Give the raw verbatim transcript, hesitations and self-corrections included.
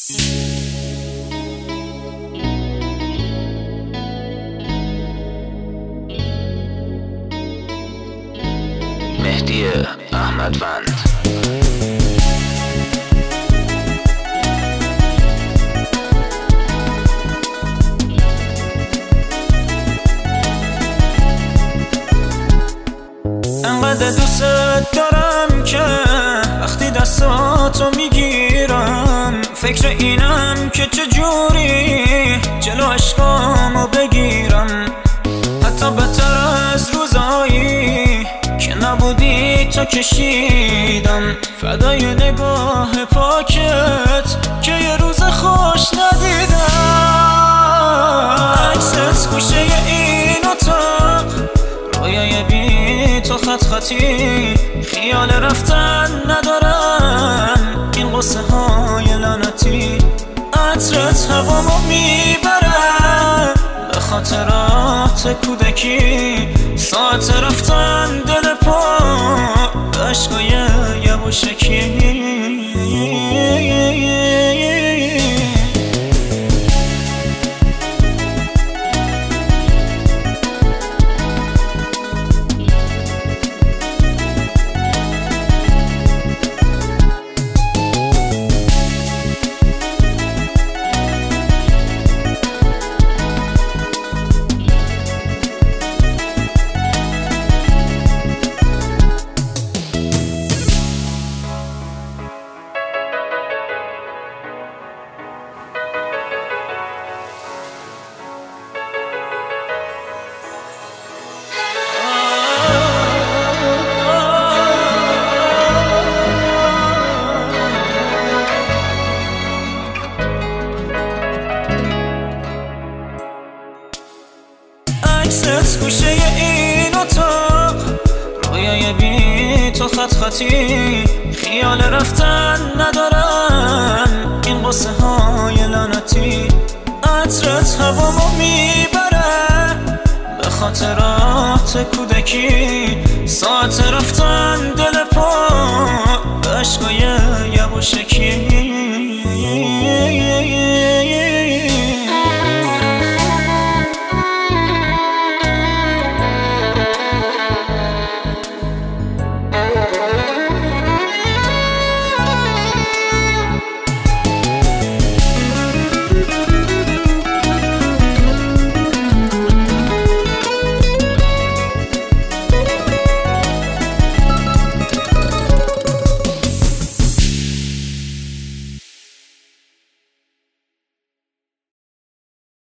مهدی احمدوند. انقدر دوست دارم که وقتی دستاتو میگیرم فکر اینم که چجوری جلو عشقامو بگیرم. حتی بدتر از روزایی که نبودی تو کشیدم فدای نگاه پاکت که یه روز خوش ندیدم. عکست گوشه این اتاق رویای بی تو خط خطی خیال رفتن ندارم این قصه های لعنتی. عطرت هوامو میبرم به خاطرات کودکی ساعت رفتن دل پا عشقای یواشکی. عکست گوشه این اتاق رویای بی تو خط خطی خیال رفتن ندارم این قصه های لعنتی. عطرت هوامو میبره به خاطرات کودکی ساعت رفتن دل پا عشقای یواشکی.